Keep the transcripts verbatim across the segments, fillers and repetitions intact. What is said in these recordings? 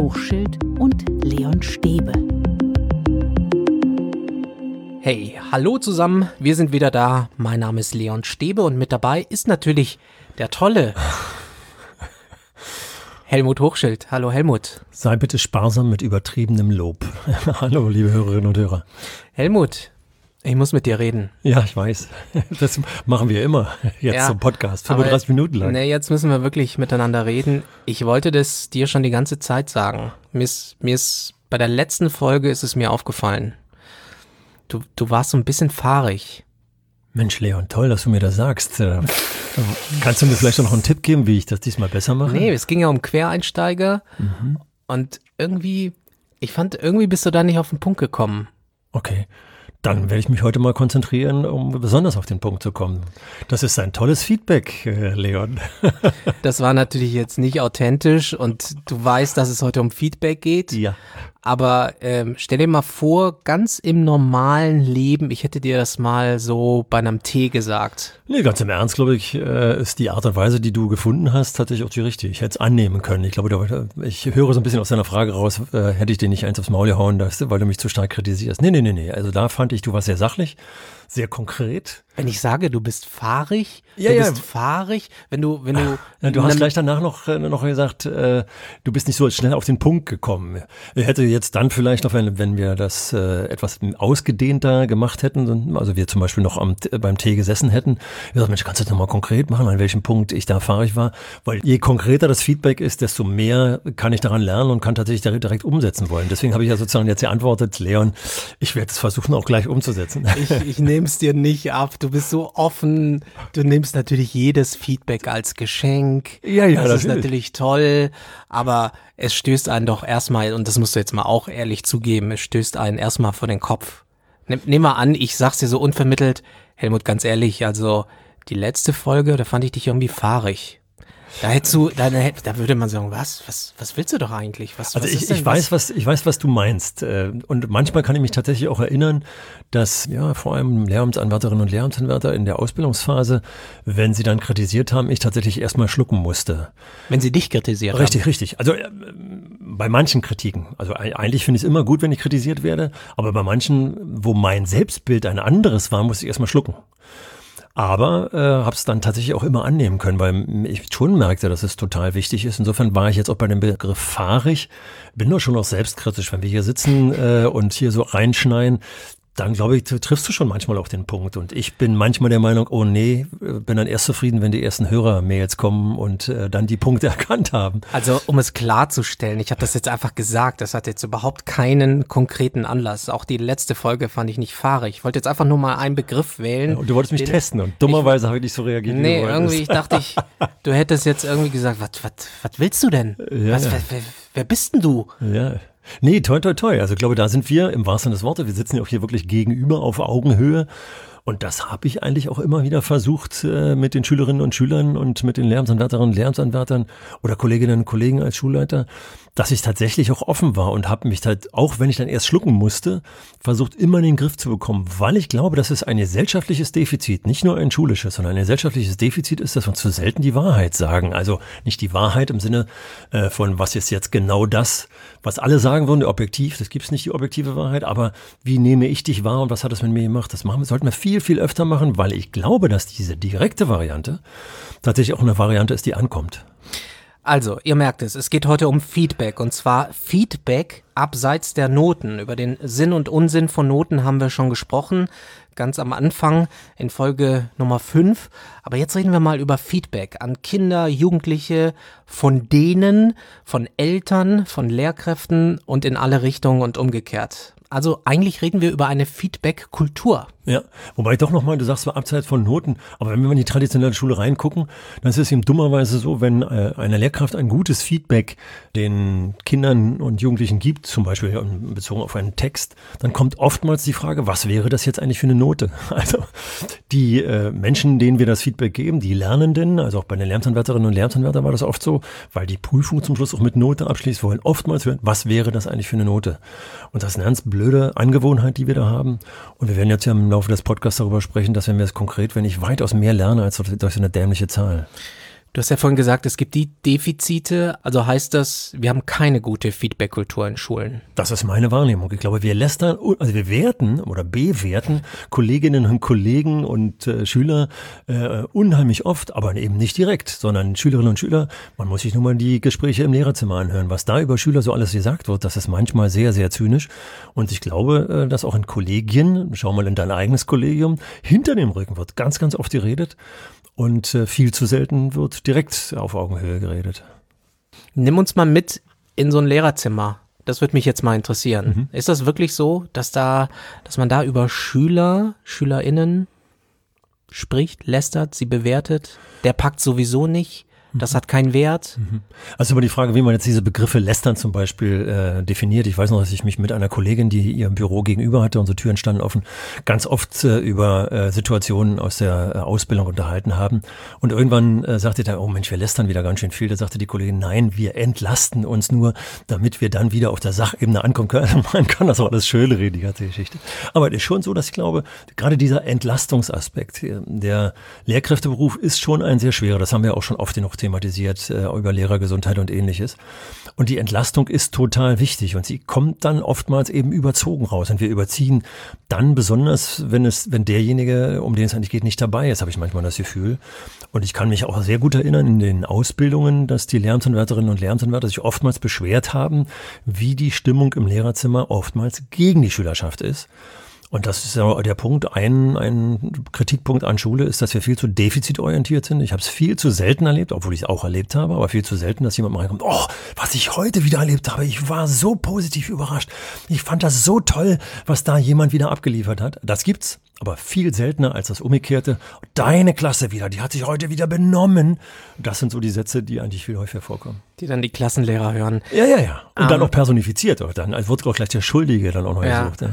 Hochschild und Leon Stäbe. Hey, hallo zusammen, wir sind wieder da. Mein Name ist Leon Stäbe und mit dabei ist natürlich der tolle Helmut Hochschild. Hallo Helmut. Sei bitte sparsam mit übertriebenem Lob. Hallo, liebe Hörerinnen und Hörer. Helmut, ich muss mit dir reden. Ja, ich weiß. Das machen wir immer jetzt Ja, zum Podcast, fünfunddreißig Minuten lang. Ne, jetzt müssen wir wirklich miteinander reden. Ich wollte das dir schon die ganze Zeit sagen. Mir ist, mir ist bei der letzten Folge ist es mir aufgefallen. Du, du warst so ein bisschen fahrig. Mensch, Leon, toll, dass du mir das sagst. Äh, kannst du mir vielleicht noch einen Tipp geben, wie ich das diesmal besser mache? Nee, es ging ja um Quereinsteiger Mhm. und irgendwie, ich fand, irgendwie bist du da nicht auf den Punkt gekommen. Okay, dann werde ich mich heute mal konzentrieren, um besonders auf den Punkt zu kommen. Das ist ein tolles Feedback, äh, Leon. Das war natürlich jetzt nicht authentisch und du weißt, dass es heute um Feedback geht. Ja. Aber ähm, stell dir mal vor, ganz im normalen Leben, ich hätte dir das mal so bei einem Tee gesagt. Nee, ganz im Ernst, glaube ich, äh, ist die Art und Weise, die du gefunden hast, tatsächlich auch die richtige. Ich hätte es annehmen können. Ich glaube, da, ich höre so ein bisschen aus deiner Frage raus, äh, hätte ich dir nicht eins aufs Maul gehauen, dass, weil du mich zu stark kritisierst. Nee, nee, nee, nee. Also da fand ich, du warst sehr sachlich, sehr konkret. Wenn ich sage, du bist fahrig, Ja, du ja. bist fahrig, wenn du, wenn du, Ja, du hast gleich danach noch, äh, noch gesagt, äh, du bist nicht so schnell auf den Punkt gekommen. Ich hätte jetzt dann vielleicht noch, wenn, wenn wir das äh, etwas ausgedehnter gemacht hätten, also wir zum Beispiel noch am, beim Tee gesessen hätten, gesagt, Mensch, kannst du das nochmal konkret machen, an welchem Punkt ich da fahrig war? Weil je konkreter das Feedback ist, desto mehr kann ich daran lernen und kann tatsächlich direkt, direkt umsetzen wollen. Deswegen habe ich ja sozusagen jetzt geantwortet, Leon, ich werde es versuchen, auch gleich umzusetzen. Ich, ich nehme es dir nicht ab. Du bist so offen. Du nimmst natürlich jedes Feedback als Geschenk. Ja, ja, das ist natürlich. natürlich toll. Aber es stößt einen doch erstmal, und das musst du jetzt mal auch ehrlich zugeben, es stößt einen erstmal vor den Kopf. Nimm, nimm mal an, ich sag's dir so unvermittelt, Helmut, ganz ehrlich, also die letzte Folge, da fand ich dich irgendwie fahrig. Da hättest du, da, da würde man sagen, was, was, was willst du doch eigentlich? Was, Also was ich, ist denn, ich weiß, was ich weiß, was du meinst. Äh, Und manchmal kann ich mich tatsächlich auch erinnern, dass ja vor allem Lehramtsanwärterinnen und Lehramtsanwärter in der Ausbildungsphase, wenn sie dann kritisiert haben, ich tatsächlich erstmal schlucken musste. wenn sie dich kritisiert Richtig, haben. richtig. Also äh, bei manchen Kritiken. Also e- eigentlich finde ich es immer gut, wenn ich kritisiert werde, aber bei manchen, wo mein Selbstbild ein anderes war, musste ich erstmal schlucken. Aber äh, habe es dann tatsächlich auch immer annehmen können, weil ich schon merkte, dass es total wichtig ist. Insofern war ich jetzt auch bei dem Begriff fahrig, bin doch schon auch selbstkritisch, wenn wir hier sitzen äh, und hier so reinschneien. Dann glaube ich, triffst du schon manchmal auf den Punkt. Und ich bin manchmal der Meinung, oh nee, bin dann erst zufrieden, wenn die ersten Hörer-Mails kommen und äh, dann die Punkte erkannt haben. Also um es klarzustellen, ich habe das jetzt einfach gesagt, das hat jetzt überhaupt keinen konkreten Anlass. Auch die letzte Folge fand ich nicht fahrig. Ich wollte jetzt einfach nur mal einen Begriff wählen. Ja, und du wolltest mich den- testen und dummerweise habe ich nicht so reagiert, wie Nee, du irgendwie, wolltest. ich dachte, ich, du hättest jetzt irgendwie gesagt, was, was, was willst du denn? Ja, was, ja. wer, wer, wer bist denn du? Ja. Nee, toi, toi, toi. Also ich glaube, da sind wir im wahrsten Sinne des Wortes. Wir sitzen ja auch hier wirklich gegenüber auf Augenhöhe. Und das habe ich eigentlich auch immer wieder versucht äh, mit den Schülerinnen und Schülern und mit den Lehramtsanwärterinnen und Lehramtsanwärtern oder Kolleginnen und Kollegen als Schulleiter, dass ich tatsächlich auch offen war und habe mich halt, auch wenn ich dann erst schlucken musste, versucht immer in den Griff zu bekommen, weil ich glaube, dass es ein gesellschaftliches Defizit, nicht nur ein schulisches, sondern ein gesellschaftliches Defizit ist, dass wir zu selten die Wahrheit sagen. Also nicht die Wahrheit im Sinne äh, von, was ist jetzt genau das, was alle sagen würden, objektiv, das gibt's nicht, die objektive Wahrheit, aber wie nehme ich dich wahr und was hat das mit mir gemacht? Das machen, sollten wir viel, viel öfter machen, weil ich glaube, dass diese direkte Variante tatsächlich auch eine Variante ist, die ankommt. Also, ihr merkt es, es geht heute um Feedback und zwar Feedback abseits der Noten. Über den Sinn und Unsinn von Noten haben wir schon gesprochen, ganz am Anfang in Folge Nummer fünf. Aber jetzt reden wir mal über Feedback an Kinder, Jugendliche, von denen, von Eltern, von Lehrkräften und in alle Richtungen und umgekehrt. Also eigentlich reden wir über eine Feedback-Kultur. Ja, wobei doch nochmal, du sagst zwar abseits von Noten, aber wenn wir in die traditionelle Schule reingucken, dann ist es eben dummerweise so, wenn äh, eine Lehrkraft ein gutes Feedback den Kindern und Jugendlichen gibt, zum Beispiel bezogen auf einen Text, dann kommt oftmals die Frage, was wäre das jetzt eigentlich für eine Note? Also die äh, Menschen, denen wir das Feedback geben, die Lernenden, also auch bei den Lehramtsanwärterinnen und Lehramtsanwärtern war das oft so, weil die Prüfung zum Schluss auch mit Note abschließt, wollen oftmals hören, was wäre das eigentlich für eine Note? Und das ist eine ganz blöde Angewohnheit, die wir da haben. Und wir werden jetzt ja im Laufe des Podcasts darüber sprechen, dass wenn wir es konkret, wenn ich weitaus mehr lerne als durch so eine dämliche Zahl. Du hast ja vorhin gesagt, es gibt die Defizite, also heißt das, wir haben keine gute Feedback-Kultur in Schulen. Das ist meine Wahrnehmung. Ich glaube, wir lästern, also wir werten oder bewerten Kolleginnen und Kollegen und äh, Schüler äh, unheimlich oft, aber eben nicht direkt, sondern Schülerinnen und Schüler, man muss sich nur mal die Gespräche im Lehrerzimmer anhören. Was da über Schüler so alles gesagt wird, das ist manchmal sehr, sehr zynisch. Und ich glaube, äh, dass auch in Kollegien, schau mal in dein eigenes Kollegium, hinter dem Rücken wird ganz, ganz oft geredet. Und äh, viel zu selten wird direkt auf Augenhöhe geredet. Nimm uns mal mit in so ein Lehrerzimmer. Das würde mich jetzt mal interessieren. Mhm. Ist das wirklich so, dass da, dass man da über Schüler, SchülerInnen spricht, lästert, sie bewertet? Der packt sowieso nicht. Das hat keinen Wert. Also immer die Frage, wie man jetzt diese Begriffe lästern zum Beispiel äh, definiert. Ich weiß noch, dass ich mich mit einer Kollegin, die ihr Büro gegenüber hatte, unsere Türen standen offen, ganz oft äh, über äh, Situationen aus der äh, Ausbildung unterhalten haben. Und irgendwann äh, sagte der, oh Mensch, wir lästern wieder ganz schön viel. Da sagte die Kollegin, nein, wir entlasten uns nur, damit wir dann wieder auf der Sachebene ankommen können. Man kann das auch alles schön reden, die ganze Geschichte. Aber es ist schon so, dass ich glaube, gerade dieser Entlastungsaspekt, der Lehrkräfteberuf ist schon ein sehr schwerer. Das haben wir auch schon oft genug thematisiert äh, über Lehrergesundheit und ähnliches. Und die Entlastung ist total wichtig und sie kommt dann oftmals eben überzogen raus. Und wir überziehen dann besonders, wenn es, wenn derjenige, um den es eigentlich geht, nicht dabei ist, habe ich manchmal das Gefühl. Und ich kann mich auch sehr gut erinnern in den Ausbildungen, dass die Lehramtsanwärterinnen und Lehramtsanwärter sich oftmals beschwert haben, wie die Stimmung im Lehrerzimmer oftmals gegen die Schülerschaft ist. Und das ist ja der Punkt, ein, ein Kritikpunkt an Schule ist, dass wir viel zu defizitorientiert sind. Ich habe es viel zu selten erlebt, obwohl ich es auch erlebt habe, aber viel zu selten, dass jemand mal reinkommt, oh, was ich heute wieder erlebt habe, ich war so positiv überrascht. Ich fand das so toll, was da jemand wieder abgeliefert hat. Das gibt's, aber viel seltener als das Umgekehrte. Deine Klasse wieder, die hat sich heute wieder benommen. Das sind so die Sätze, die eigentlich viel häufiger vorkommen. Die dann die Klassenlehrer hören. Ja, ja, ja. Und um. dann um. auch personifiziert. Dann wird auch gleich der Schuldige dann auch noch ja. gesucht. Ja.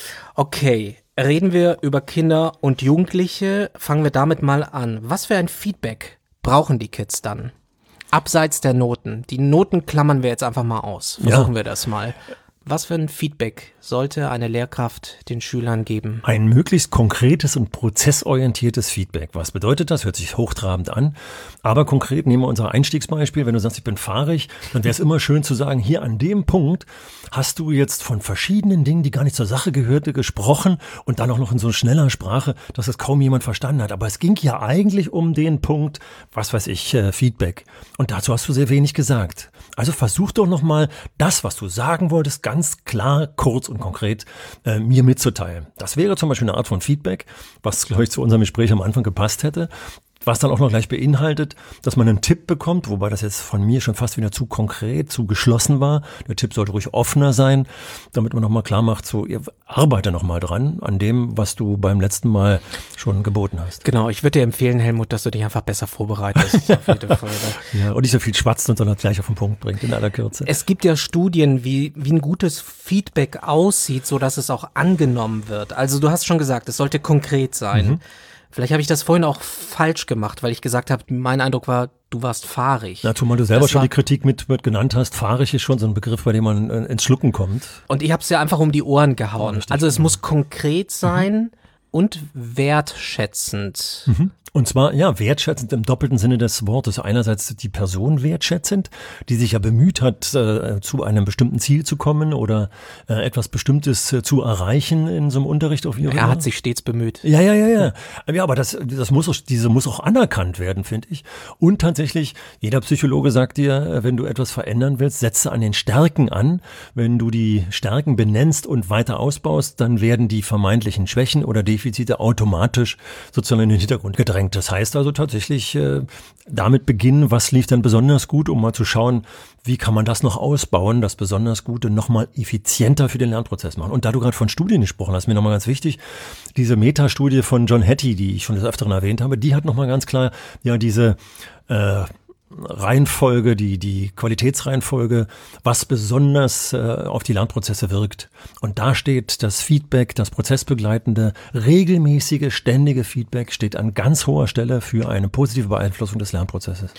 Okay, reden wir über Kinder und Jugendliche. Fangen wir damit mal an. Was für ein Feedback brauchen die Kids dann? Abseits der Noten. Die Noten klammern wir jetzt einfach mal aus. Versuchen ja. wir das mal. Was für ein Feedback sollte eine Lehrkraft den Schülern geben? Ein möglichst konkretes und prozessorientiertes Feedback. Was bedeutet das? Hört sich hochtrabend an. Aber konkret nehmen wir unser Einstiegsbeispiel. Wenn du sagst, ich bin fahrig, dann wäre es immer schön zu sagen, hier an dem Punkt hast du jetzt von verschiedenen Dingen, die gar nicht zur Sache gehörte, gesprochen und dann auch noch in so schneller Sprache, dass es kaum jemand verstanden hat. Aber es ging ja eigentlich um den Punkt, was weiß ich, äh, Feedback. Und dazu hast du sehr wenig gesagt. Also versuch doch nochmal das, was du sagen wolltest, ganz klar, kurz und konkret äh, mir mitzuteilen. Das wäre zum Beispiel eine Art von Feedback, was, glaube ich, zu unserem Gespräch am Anfang gepasst hätte. Was dann auch noch gleich beinhaltet, dass man einen Tipp bekommt, wobei das jetzt von mir schon fast wieder zu konkret, zu geschlossen war. Der Tipp sollte ruhig offener sein, damit man nochmal klar macht, so, ihr arbeite nochmal dran, an dem, was du beim letzten Mal schon geboten hast. Genau, ich würde dir empfehlen, Helmut, dass du dich einfach besser vorbereitest auf jede Folge. Ja, und nicht so viel schwatzt und sondern gleich auf den Punkt bringt, in aller Kürze. Es gibt ja Studien, wie, wie ein gutes Feedback aussieht, so dass es auch angenommen wird. Also du hast schon gesagt, es sollte konkret sein. Mhm. Vielleicht habe ich das vorhin auch falsch gemacht, weil ich gesagt habe, mein Eindruck war, du warst fahrig. Na, zumal du selber das schon die Kritik mit, mit genannt hast. Fahrig ist schon so ein Begriff, bei dem man äh, ins Schlucken kommt. Und ich habe es ja einfach um die Ohren gehauen. Ja, also es muss konkret sein mhm. und wertschätzend. Mhm. Und zwar, ja, wertschätzend im doppelten Sinne des Wortes. Einerseits die Person wertschätzend, die sich ja bemüht hat, äh, zu einem bestimmten Ziel zu kommen oder äh, etwas Bestimmtes äh, zu erreichen in so einem Unterricht. Auf er hat sich stets bemüht. Ja, ja, ja, ja. Ja, aber das, das muss auch, diese muss auch anerkannt werden, finde ich. Und tatsächlich, jeder Psychologe sagt dir, wenn du etwas verändern willst, setze an den Stärken an. Wenn du die Stärken benennst und weiter ausbaust, dann werden die vermeintlichen Schwächen oder Defizite automatisch sozusagen in den Hintergrund gedrängt. Das heißt also tatsächlich äh, damit beginnen, was lief dann besonders gut, um mal zu schauen, wie kann man das noch ausbauen, das besonders Gute noch mal effizienter für den Lernprozess machen. Und da du gerade von Studien gesprochen hast, mir nochmal ganz wichtig, diese Metastudie von John Hattie, die ich schon des Öfteren erwähnt habe, die hat nochmal ganz klar ja diese äh, Reihenfolge, die, die Qualitätsreihenfolge, was besonders äh, auf die Lernprozesse wirkt. Und da steht das Feedback, das prozessbegleitende, regelmäßige, ständige Feedback steht an ganz hoher Stelle für eine positive Beeinflussung des Lernprozesses.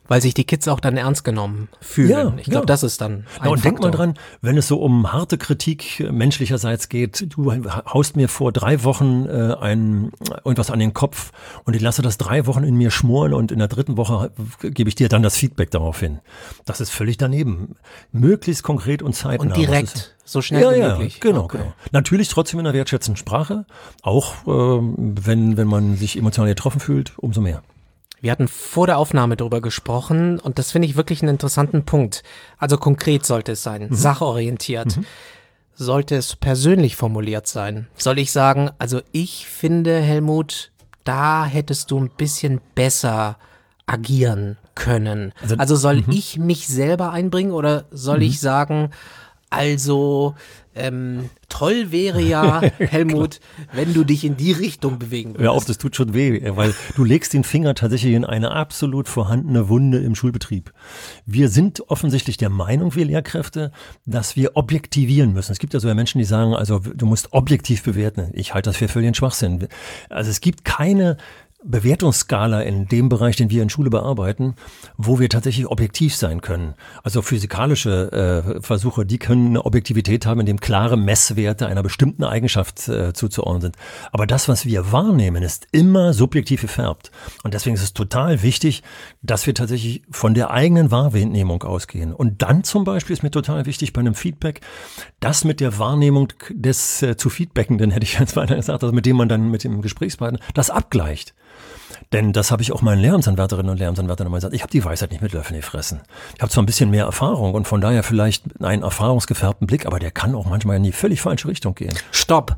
Weil sich die Kids auch dann ernst genommen fühlen. Ja, ich glaube, ja. das ist dann ein Ja, und Faktor. denk mal dran, wenn es so um harte Kritik menschlicherseits geht, du haust mir vor drei Wochen äh, ein, irgendwas an den Kopf und ich lasse das drei Wochen in mir schmoren und in der dritten Woche gebe ich dir dann das Feedback darauf hin. Das ist völlig daneben. Möglichst konkret und zeitnah. Und direkt, so schnell ja, wie ja, möglich. Genau, Okay. genau. Natürlich trotzdem in einer wertschätzenden Sprache, auch ähm, wenn, wenn man sich emotional getroffen fühlt, umso mehr. Wir hatten vor der Aufnahme darüber gesprochen und das finde ich wirklich einen interessanten Punkt. Also konkret sollte es sein, mhm. sachorientiert. Mhm. Sollte es persönlich formuliert sein? Soll ich sagen, also ich finde, Helmut, da hättest du ein bisschen besser agieren können. Also, also soll mhm. ich mich selber einbringen oder soll mhm. ich sagen, also ähm, toll wäre ja, Helmut, wenn du dich in die Richtung bewegen würdest. Hör auf, das tut schon weh, weil du legst den Finger tatsächlich in eine absolut vorhandene Wunde im Schulbetrieb. Wir sind offensichtlich der Meinung, wir Lehrkräfte, dass wir objektivieren müssen. Es gibt ja so Menschen, die sagen, also du musst objektiv bewerten. Ich halte das für völligen Schwachsinn. Also es gibt keine Bewertungsskala in dem Bereich, den wir in Schule bearbeiten, wo wir tatsächlich objektiv sein können. Also physikalische äh, Versuche, die können eine Objektivität haben, in dem klare Messwerte einer bestimmten Eigenschaft äh, zuzuordnen sind. Aber das, was wir wahrnehmen, ist immer subjektiv gefärbt. Und deswegen ist es total wichtig, dass wir tatsächlich von der eigenen Wahrnehmung ausgehen. Und dann zum Beispiel ist mir total wichtig bei einem Feedback, das mit der Wahrnehmung des äh, zu Feedbackenden, hätte ich jetzt weiter gesagt, also mit dem man dann mit dem Gesprächspartner das abgleicht. Denn das habe ich auch meinen Lehramtsanwärterinnen und Lehramtsanwärtern immer gesagt, ich habe die Weisheit nicht mit Löffeln gefressen. Ich habe zwar ein bisschen mehr Erfahrung und von daher vielleicht einen erfahrungsgefärbten Blick, aber der kann auch manchmal in die völlig falsche Richtung gehen. Stopp!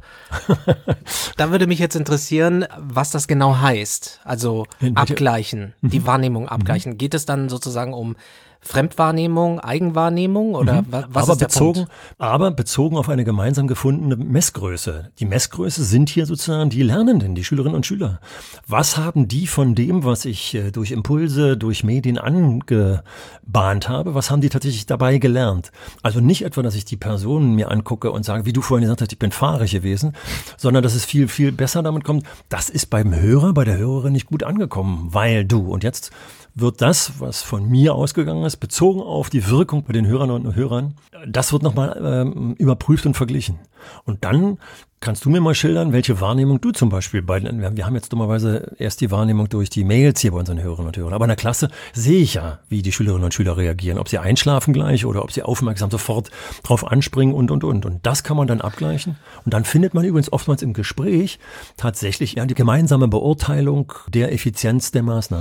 Da würde mich jetzt interessieren, was das genau heißt. Also abgleichen, mhm. die Wahrnehmung abgleichen. Mhm. Geht es dann sozusagen um Fremdwahrnehmung, Eigenwahrnehmung oder mhm. was aber ist der bezogen, Punkt? Aber bezogen auf eine gemeinsam gefundene Messgröße. Die Messgröße sind hier sozusagen die Lernenden, die Schülerinnen und Schüler. Was haben die von dem, was ich durch Impulse, durch Medien angebahnt habe, was haben die tatsächlich dabei gelernt? Also nicht etwa, dass ich die Personen mir angucke und sage, wie du vorhin gesagt hast, ich bin fahrig gewesen, sondern dass es viel, viel besser damit kommt, das ist beim Hörer, bei der Hörerin nicht gut angekommen, weil du, und jetzt wird das, was von mir ausgegangen ist, bezogen auf die Wirkung bei den Hörern und Hörern, das wird nochmal ähm, überprüft und verglichen. Und dann kannst du mir mal schildern, welche Wahrnehmung du zum Beispiel bei, wir haben jetzt dummerweise erst die Wahrnehmung durch die Mails hier bei unseren Hörerinnen und Hörern, aber in der Klasse sehe ich ja, wie die Schülerinnen und Schüler reagieren, ob sie einschlafen gleich oder ob sie aufmerksam sofort drauf anspringen und, und, und. Und das kann man dann abgleichen. Und dann findet man übrigens oftmals im Gespräch tatsächlich ja die gemeinsame Beurteilung der Effizienz der Maßnahme.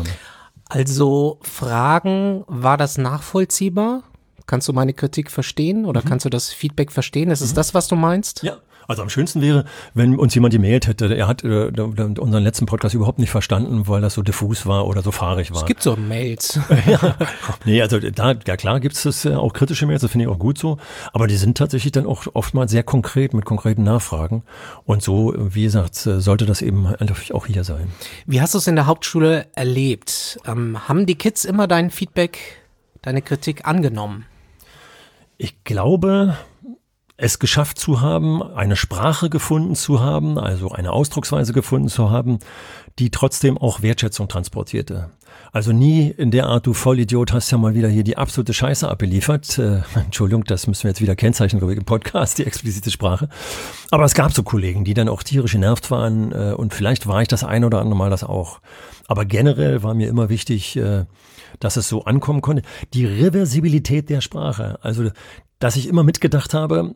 Also Fragen, war das nachvollziehbar? Kannst du meine Kritik verstehen oder mhm. kannst du das Feedback verstehen? Ist es mhm. das, was du meinst? Ja. Also am schönsten wäre, wenn uns jemand gemailt hätte, er hat äh, unseren letzten Podcast überhaupt nicht verstanden, weil das so diffus war oder so fahrig war. Es gibt so Mails. ja. Nee, also da, ja klar gibt es auch kritische Mails, das finde ich auch gut so, aber die sind tatsächlich dann auch oftmals sehr konkret mit konkreten Nachfragen und so, wie gesagt, sollte das eben natürlich auch hier sein. Wie hast du es in der Hauptschule erlebt? Ähm, haben die Kids immer dein Feedback, deine Kritik angenommen? Ich glaube, es geschafft zu haben, eine Sprache gefunden zu haben, also eine Ausdrucksweise gefunden zu haben, die trotzdem auch Wertschätzung transportierte. Also nie in der Art, du Vollidiot, hast ja mal wieder hier die absolute Scheiße abgeliefert. Äh, Entschuldigung, das müssen wir jetzt wieder kennzeichnen, glaube ich, im Podcast, die explizite Sprache. Aber es gab so Kollegen, die dann auch tierisch genervt waren äh, und vielleicht war ich das ein oder andere Mal das auch. Aber generell war mir immer wichtig, äh, dass es so ankommen konnte. Die Reversibilität der Sprache, also dass ich immer mitgedacht habe,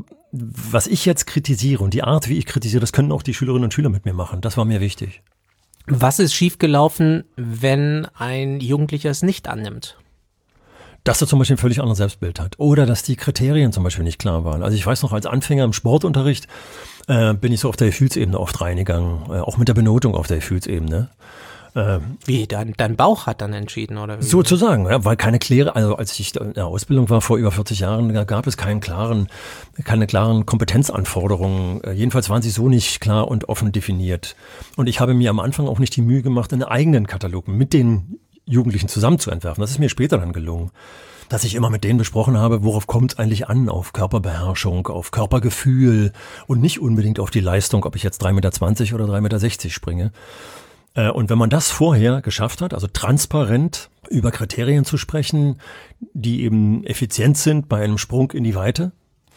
was ich jetzt kritisiere und die Art, wie ich kritisiere, das können auch die Schülerinnen und Schüler mit mir machen. Das war mir wichtig. Was ist schiefgelaufen, wenn ein Jugendlicher es nicht annimmt? Dass er zum Beispiel ein völlig anderes Selbstbild hat oder dass die Kriterien zum Beispiel nicht klar waren. Also ich weiß noch, als Anfänger im Sportunterricht äh, bin ich so auf der Gefühlsebene oft reingegangen, äh, auch mit der Benotung auf der Gefühlsebene. Ähm, wie, dein, dein Bauch hat dann entschieden, oder wie? Sozusagen, ja, weil keine klare, also als ich in der Ausbildung war vor über vierzig Jahren, da gab es keinen klaren, keine klaren Kompetenzanforderungen. Jedenfalls waren sie so nicht klar und offen definiert. Und ich habe mir am Anfang auch nicht die Mühe gemacht, einen eigenen Katalog mit den Jugendlichen zusammen zu entwerfen. Das ist mir später dann gelungen. Dass ich immer mit denen besprochen habe, worauf kommt es eigentlich an? Auf Körperbeherrschung, auf Körpergefühl und nicht unbedingt auf die Leistung, ob ich jetzt drei Meter zwanzig oder drei Meter sechzig springe. Und wenn man das vorher geschafft hat, also transparent über Kriterien zu sprechen, die eben effizient sind bei einem Sprung in die Weite,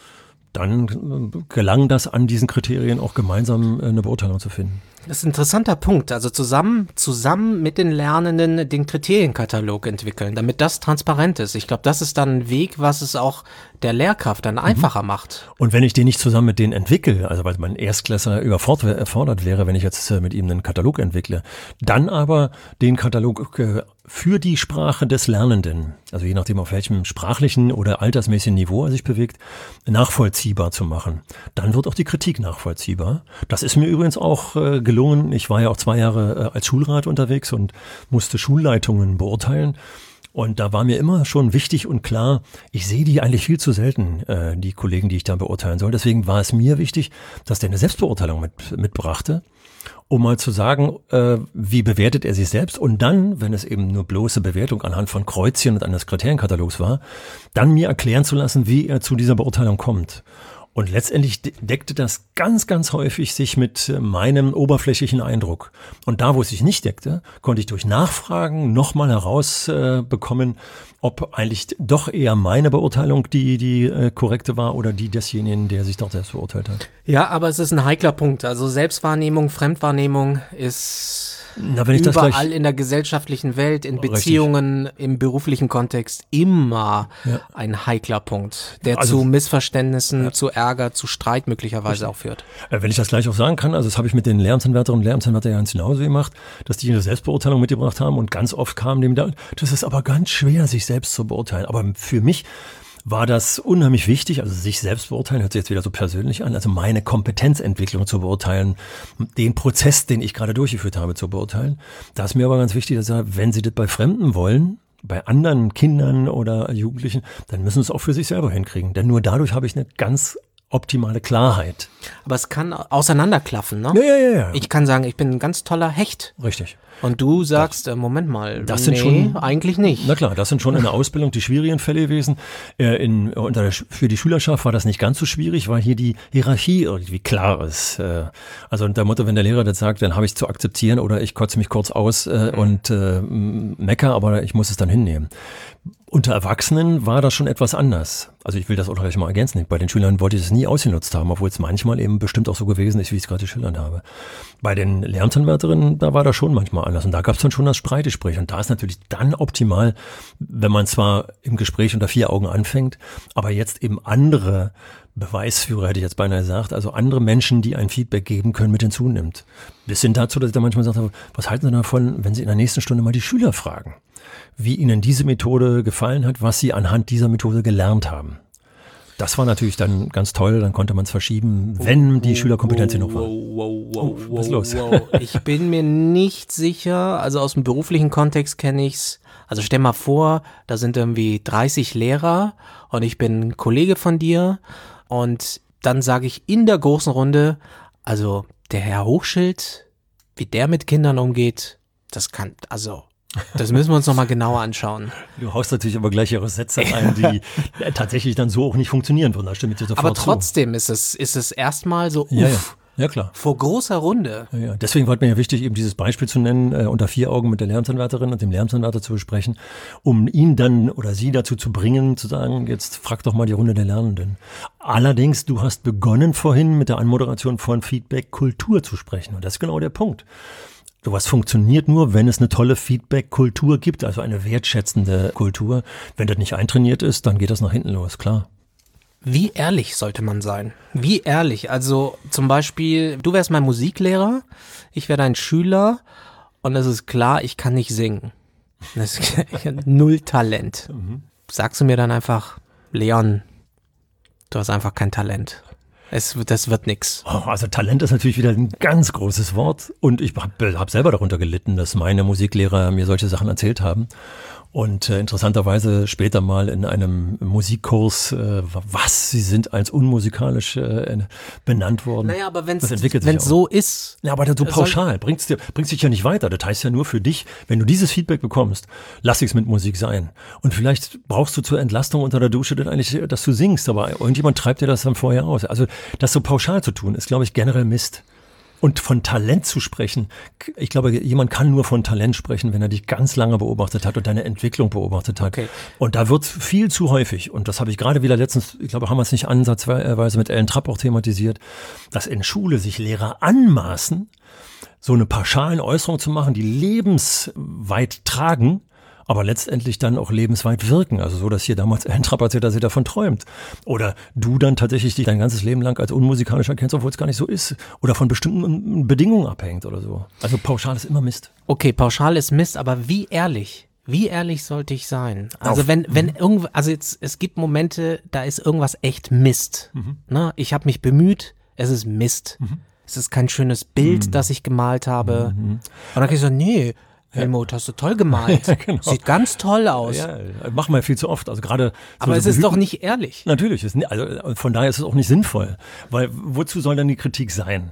dann gelang das, an diesen Kriterien auch gemeinsam eine Beurteilung zu finden. Das ist ein interessanter Punkt. Also zusammen, zusammen mit den Lernenden den Kriterienkatalog entwickeln, damit das transparent ist. Ich glaube, das ist dann ein Weg, was es auch der Lehrkraft dann einfacher mhm. macht. Und wenn ich den nicht zusammen mit denen entwickle, also weil mein Erstklässler überfordert wäre, wenn ich jetzt mit ihm einen Katalog entwickle, dann aber den Katalog für die Sprache des Lernenden, also je nachdem auf welchem sprachlichen oder altersmäßigen Niveau er sich bewegt, nachvollziehbar zu machen. Dann wird auch die Kritik nachvollziehbar. Das ist mir übrigens auch äh, gelungen. Ich war ja auch zwei Jahre äh, als Schulrat unterwegs und musste Schulleitungen beurteilen. Und da war mir immer schon wichtig und klar, ich sehe die eigentlich viel zu selten, äh, die Kollegen, die ich da beurteilen soll. Deswegen war es mir wichtig, dass der eine Selbstbeurteilung mit, mitbrachte, um mal zu sagen, äh, wie bewertet er sich selbst. Und dann, wenn es eben nur bloße Bewertung anhand von Kreuzchen und eines Kriterienkatalogs war, dann mir erklären zu lassen, wie er zu dieser Beurteilung kommt. Und letztendlich deckte das ganz, ganz häufig sich mit meinem oberflächlichen Eindruck. Und da, wo es sich nicht deckte, konnte ich durch Nachfragen nochmal herausbekommen, ob eigentlich doch eher meine Beurteilung die, die äh, korrekte war oder die desjenigen, der sich doch selbst beurteilt hat. Ja, aber es ist ein heikler Punkt. Also Selbstwahrnehmung, Fremdwahrnehmung ist Na, wenn ich überall das gleich, in der gesellschaftlichen Welt, in Beziehungen, richtig. Im beruflichen Kontext immer ja. ein heikler Punkt, der also, zu Missverständnissen, ja. zu Ärger, zu Streit möglicherweise richtig. auch führt. Wenn ich das gleich auch sagen kann, also das habe ich mit den Lehramtsanwärterinnen und Lehramtsanwärtern ja ganz genauso gemacht, dass die eine Selbstbeurteilung mitgebracht haben und ganz oft kam dem da, das ist aber ganz schwer, sich selbst zu beurteilen. Aber für mich war das unheimlich wichtig, also sich selbst beurteilen, hört sich jetzt wieder so persönlich an, also meine Kompetenzentwicklung zu beurteilen, den Prozess, den ich gerade durchgeführt habe, zu beurteilen. Da ist mir aber ganz wichtig, dass wenn Sie das bei Fremden wollen, bei anderen Kindern oder Jugendlichen, dann müssen Sie es auch für sich selber hinkriegen. Denn nur dadurch habe ich eine ganz optimale Klarheit. Aber es kann auseinanderklaffen, ne? Ja, ja, ja, ja. Ich kann sagen, ich bin ein ganz toller Hecht. Richtig. Und du sagst, äh, Moment mal, das nee, sind schon, eigentlich nicht. Na klar, das sind schon in der Ausbildung die schwierigen Fälle gewesen. Äh, in, unter der, für die Schülerschaft war das nicht ganz so schwierig, weil hier die Hierarchie irgendwie klar ist. Äh, also unter der Motto, wenn der Lehrer das sagt, dann habe ich es zu akzeptieren oder ich kotze mich kurz aus äh, mhm. und äh, mecker, aber ich muss es dann hinnehmen. Unter Erwachsenen war das schon etwas anders. Also ich will das auch gleich mal ergänzen. Bei den Schülern wollte ich es nie ausgenutzt haben, obwohl es manchmal eben bestimmt auch so gewesen ist, wie ich es gerade schildern habe. Bei den Lehramtsanwärterinnen, da war das schon manchmal anders. Und da gab es dann schon das Streitgespräch. Und da ist natürlich dann optimal, wenn man zwar im Gespräch unter vier Augen anfängt, aber jetzt eben andere Beweisführer, hätte ich jetzt beinahe gesagt, also andere Menschen, die ein Feedback geben können, mit hinzunimmt. Bis hin dazu, dass ich da manchmal sage, was halten Sie davon, wenn Sie in der nächsten Stunde mal die Schüler fragen, wie ihnen diese Methode gefallen hat, was sie anhand dieser Methode gelernt haben. Das war natürlich dann ganz toll, dann konnte man es verschieben, wenn die Schülerkompetenz hier noch war. Wow, wow, wow, was ist los? Wow. Ich bin mir nicht sicher, also aus dem beruflichen Kontext kenne ich's. Also stell mal vor, da sind irgendwie dreißig Lehrer und ich bin ein Kollege von dir und dann sage ich in der großen Runde, also der Herr Hochschild, wie der mit Kindern umgeht, das kann, also... Das müssen wir uns nochmal genauer anschauen. Du haust natürlich aber gleich ihre Sätze ein, die tatsächlich dann so auch nicht funktionieren würden. Da stimme ich dir sofort aber trotzdem zu. ist es, ist es erstmal so, uff, ja, ja. Ja, klar. Vor großer Runde. Ja, ja. Deswegen war mir ja wichtig, eben dieses Beispiel zu nennen, äh, unter vier Augen mit der Lehramtsanwärterin und dem Lehramtsanwärter zu besprechen, um ihn dann oder sie dazu zu bringen, zu sagen, jetzt frag doch mal die Runde der Lernenden. Allerdings, du hast begonnen vorhin mit der Anmoderation von Feedback Kultur zu sprechen. Und das ist genau der Punkt. Sowas funktioniert nur, wenn es eine tolle Feedback-Kultur gibt, also eine wertschätzende Kultur. Wenn das nicht eintrainiert ist, dann geht das nach hinten los, klar. Wie ehrlich sollte man sein? Wie ehrlich? Also zum Beispiel, du wärst mein Musiklehrer, ich wäre dein Schüler und es ist klar, ich kann nicht singen. Das ist null Talent. Mhm. Sagst du mir dann einfach, Leon, du hast einfach kein Talent. Es, das wird nix. Oh, also Talent ist natürlich wieder ein ganz großes Wort und ich habe hab selber darunter gelitten, dass meine Musiklehrer mir solche Sachen erzählt haben. Und äh, interessanterweise später mal in einem Musikkurs, äh, was, sie sind als unmusikalisch äh, benannt worden. Naja, aber wenn es so ist. Ja, aber so pauschal, bringst dir, bringst dich ja nicht weiter. Das heißt ja nur für dich, wenn du dieses Feedback bekommst, lass ich's mit Musik sein. Und vielleicht brauchst du zur Entlastung unter der Dusche dann eigentlich, dass du singst, aber irgendjemand treibt dir das dann vorher aus. Also das so pauschal zu tun, ist, glaube ich, generell Mist. Und von Talent zu sprechen, ich glaube, jemand kann nur von Talent sprechen, wenn er dich ganz lange beobachtet hat und deine Entwicklung beobachtet hat. Okay. Und da wird viel zu häufig, und das habe ich gerade wieder letztens, ich glaube, haben wir es nicht ansatzweise mit Ellen Trapp auch thematisiert, dass in Schule sich Lehrer anmaßen, so eine pauschalen Äußerung zu machen, die lebensweit tragen, aber letztendlich dann auch lebensweit wirken. Also so, dass hier damals Ellen Trapp erzählt, dass sie davon träumt. Oder du dann tatsächlich dich dein ganzes Leben lang als unmusikalisch erkennst, obwohl es gar nicht so ist. Oder von bestimmten Bedingungen abhängt oder so. Also pauschal ist immer Mist. Okay, pauschal ist Mist, aber wie ehrlich? Wie ehrlich sollte ich sein? Also Auf, wenn, wenn irgendwo, also jetzt, es gibt Momente, da ist irgendwas echt Mist. Mhm. Ne? Ich habe mich bemüht, es ist Mist. Mhm. Es ist kein schönes Bild, mhm. das ich gemalt habe. Mhm. Und dann kann ich sagen, nee, Helmut, hast du toll gemalt. Ja, genau. Sieht ganz toll aus. Ja, machen wir viel zu oft. Also gerade. Aber so es ist doch nicht ehrlich. Natürlich. Ist, also von daher ist es auch nicht sinnvoll. Weil wozu soll dann die Kritik sein?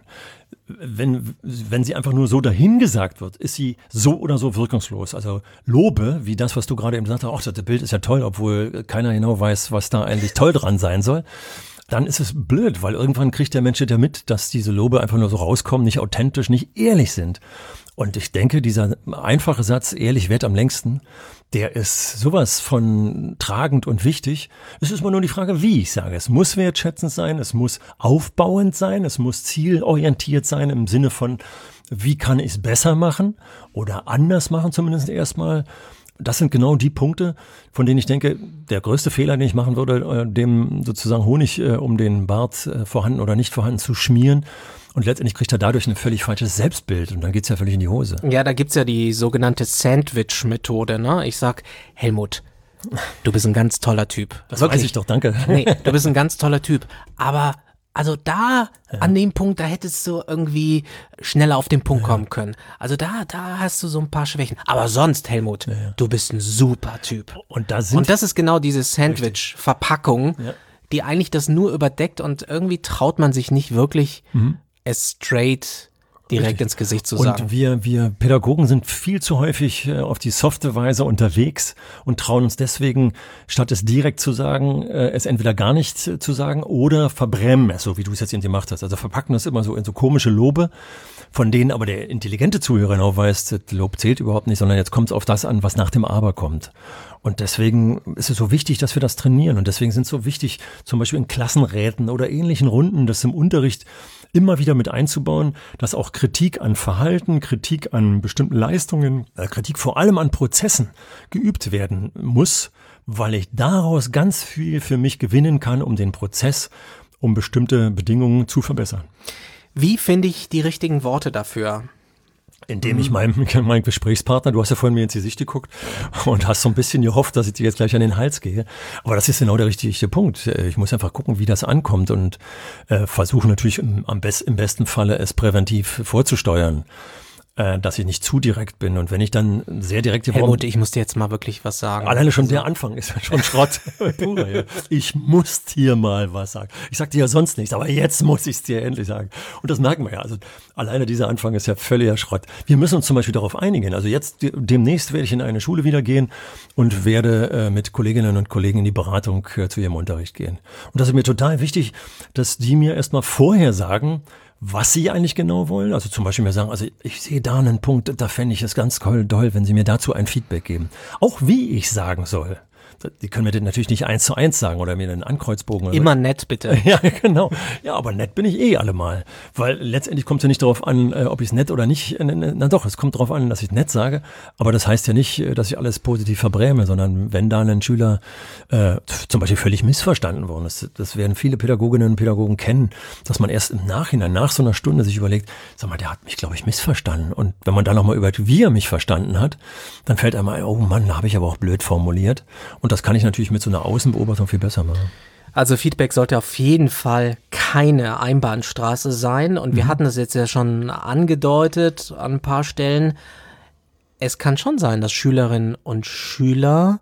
Wenn, wenn sie einfach nur so dahingesagt wird, ist sie so oder so wirkungslos. Also Lobe, wie das, was du gerade eben gesagt hast, ach, das Bild ist ja toll, obwohl keiner genau weiß, was da eigentlich toll dran sein soll. Dann ist es blöd, weil irgendwann kriegt der Mensch ja mit, dass diese Lobe einfach nur so rauskommen, nicht authentisch, nicht ehrlich sind. Und ich denke, dieser einfache Satz, ehrlich währt am längsten, der ist sowas von tragend und wichtig. Es ist immer nur die Frage, wie ich sage. Es muss wertschätzend sein, es muss aufbauend sein, es muss zielorientiert sein im Sinne von, wie kann ich es besser machen oder anders machen zumindest erstmal. Das sind genau die Punkte, von denen ich denke, der größte Fehler, den ich machen würde, dem sozusagen Honig um den Bart vorhanden oder nicht vorhanden zu schmieren. Und letztendlich kriegt er dadurch ein völlig falsches Selbstbild und dann geht's ja völlig in die Hose. Ja, da gibt's ja die sogenannte Sandwich-Methode, ne? Ich sag, Helmut, du bist ein ganz toller Typ. Das Wirklich. Weiß ich doch, danke. Nee, du bist ein ganz toller Typ. Aber also da, ja. an dem Punkt, da hättest du irgendwie schneller auf den Punkt ja. kommen können. Also da, da hast du so ein paar Schwächen. Aber sonst, Helmut, ja, ja. du bist ein super Typ. Und, da sind und das ist genau diese Sandwich-Verpackung, ja. die eigentlich das nur überdeckt und irgendwie traut man sich nicht wirklich, mhm. es straight direkt Richtig. ins Gesicht zu sagen. Und wir, wir Pädagogen sind viel zu häufig äh, auf die softe Weise unterwegs und trauen uns deswegen, statt es direkt zu sagen, äh, es entweder gar nicht äh, zu sagen oder verbrämen es, so wie du es jetzt eben gemacht hast. Also verpacken das immer so in so komische Lobe, von denen aber der intelligente Zuhörer genau weiß, das Lob zählt überhaupt nicht, sondern jetzt kommt es auf das an, was nach dem Aber kommt. Und deswegen ist es so wichtig, dass wir das trainieren. Und deswegen sind es so wichtig, zum Beispiel in Klassenräten oder ähnlichen Runden, das im Unterricht immer wieder mit einzubauen, dass auch Kritik an Verhalten, Kritik an bestimmten Leistungen, äh, Kritik vor allem an Prozessen geübt werden muss, weil ich daraus ganz viel für mich gewinnen kann, um den Prozess, um bestimmte Bedingungen zu verbessern. Wie finde ich die richtigen Worte dafür? Indem ich meinem, meinem Gesprächspartner, du hast ja vorhin mir ins Gesicht geguckt und hast so ein bisschen gehofft, dass ich dir jetzt gleich an den Hals gehe. Aber das ist genau der richtige Punkt. Ich muss einfach gucken, wie das ankommt und äh, versuche natürlich im, am best, im besten Falle es präventiv vorzusteuern, äh, dass ich nicht zu direkt bin. Und wenn ich dann sehr direkt... Helmut, ich muss dir jetzt mal wirklich was sagen. Alleine schon also. Der Anfang ist schon Schrott. Ich muss dir mal was sagen. Ich sag dir ja sonst nichts, aber jetzt muss ich es dir endlich sagen. Und das merken wir ja. Also alleine dieser Anfang ist ja völliger Schrott. Wir müssen uns zum Beispiel darauf einigen. Also jetzt demnächst werde ich in eine Schule wieder gehen und werde äh, mit Kolleginnen und Kollegen in die Beratung äh, zu ihrem Unterricht gehen. Und das ist mir total wichtig, dass die mir erstmal vorher sagen, was sie eigentlich genau wollen. Also zum Beispiel mir sagen, also ich sehe da einen Punkt, da fände ich es ganz toll, toll, wenn sie mir dazu ein Feedback geben. Auch wie ich sagen soll. Die können mir das natürlich nicht eins zu eins sagen oder mir einen Ankreuzbogen. Oder Immer so. Nett, bitte. Ja, genau. Ja, aber nett bin ich eh allemal. Weil letztendlich kommt es ja nicht darauf an, ob ich es nett oder nicht, na doch, es kommt darauf an, dass ich nett sage. Aber das heißt ja nicht, dass ich alles positiv verbräme, sondern wenn da ein Schüler äh, zum Beispiel völlig missverstanden worden ist, das werden viele Pädagoginnen und Pädagogen kennen, dass man erst im Nachhinein, nach so einer Stunde sich überlegt, sag mal, der hat mich, glaube ich, missverstanden. Und wenn man dann nochmal über, wie er mich verstanden hat, dann fällt einem ein, oh Mann, da habe ich aber auch blöd formuliert. Und das kann ich natürlich mit so einer Außenbeobachtung viel besser machen. Also Feedback sollte auf jeden Fall keine Einbahnstraße sein. Und wir mhm. hatten das jetzt ja schon angedeutet an ein paar Stellen. Es kann schon sein, dass Schülerinnen und Schüler